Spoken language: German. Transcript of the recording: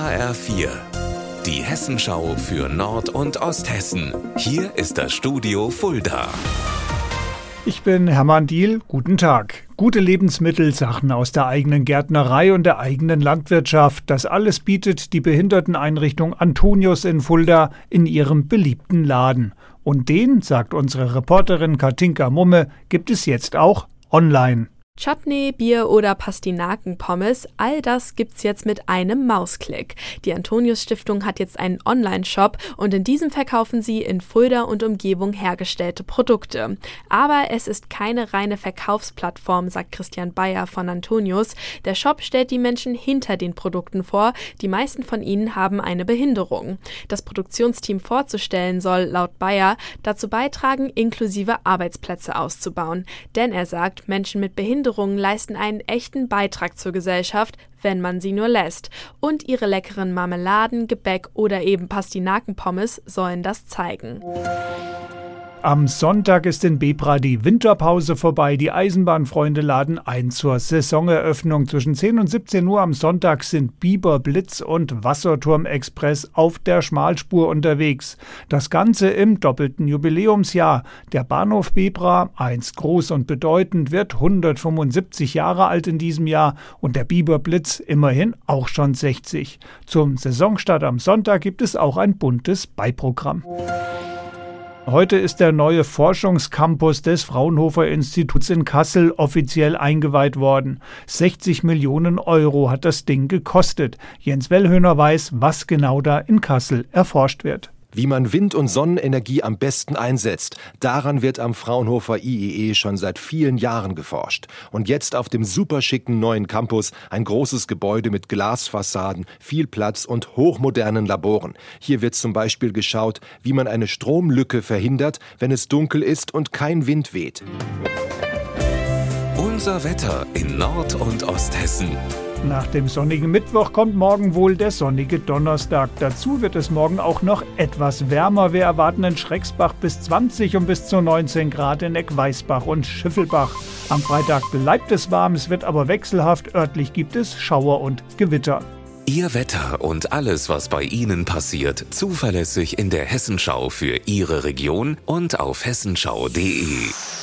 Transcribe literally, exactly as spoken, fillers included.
H R vier, die Hessenschau für Nord- und Osthessen. Hier ist das Studio Fulda. Ich bin Hermann Diehl, guten Tag. Gute Lebensmittel, Sachen aus der eigenen Gärtnerei und der eigenen Landwirtschaft, das alles bietet die Behinderteneinrichtung Antonius in Fulda in ihrem beliebten Laden. Und den, sagt unsere Reporterin Katinka Mumme, gibt es jetzt auch online. Chutney, Bier oder Pastinakenpommes, all das gibt's jetzt mit einem Mausklick. Die Antonius-Stiftung hat jetzt einen Online-Shop und in diesem verkaufen sie in Fulda und Umgebung hergestellte Produkte. Aber es ist keine reine Verkaufsplattform, sagt Christian Bayer von Antonius. Der Shop stellt die Menschen hinter den Produkten vor. Die meisten von ihnen haben eine Behinderung. Das Produktionsteam vorzustellen soll, laut Bayer, dazu beitragen, inklusive Arbeitsplätze auszubauen. Denn er sagt, Menschen mit Behinderung leisten einen echten Beitrag zur Gesellschaft, wenn man sie nur lässt. Und ihre leckeren Marmeladen, Gebäck oder eben Pastinakenpommes sollen das zeigen. Am Sonntag ist in Bebra die Winterpause vorbei. Die Eisenbahnfreunde laden ein zur Saisoneröffnung. Zwischen zehn und siebzehn Uhr am Sonntag sind Biber, Blitz und Wasserturm-Express auf der Schmalspur unterwegs. Das Ganze im doppelten Jubiläumsjahr. Der Bahnhof Bebra, einst groß und bedeutend, wird hundertfünfundsiebzig Jahre alt in diesem Jahr und der Biber Blitz immerhin auch schon sechzig. Zum Saisonstart am Sonntag gibt es auch ein buntes Beiprogramm. Heute ist der neue Forschungscampus des Fraunhofer-Instituts in Kassel offiziell eingeweiht worden. sechzig Millionen Euro hat das Ding gekostet. Jens Wellhöhner weiß, was genau da in Kassel erforscht wird. Wie man Wind- und Sonnenenergie am besten einsetzt, daran wird am Fraunhofer I I E schon seit vielen Jahren geforscht. Und jetzt auf dem superschicken neuen Campus ein großes Gebäude mit Glasfassaden, viel Platz und hochmodernen Laboren. Hier wird zum Beispiel geschaut, wie man eine Stromlücke verhindert, wenn es dunkel ist und kein Wind weht. Unser Wetter in Nord- und Osthessen. Nach dem sonnigen Mittwoch kommt morgen wohl der sonnige Donnerstag. Dazu wird es morgen auch noch etwas wärmer. Wir erwarten in Schrecksbach bis zwanzig und bis zu neunzehn Grad in Eck-Weißbach und Schiffelbach. Am Freitag bleibt es warm, es wird aber wechselhaft. Örtlich gibt es Schauer und Gewitter. Ihr Wetter und alles, was bei Ihnen passiert, zuverlässig in der Hessenschau für Ihre Region und auf hessenschau punkt de.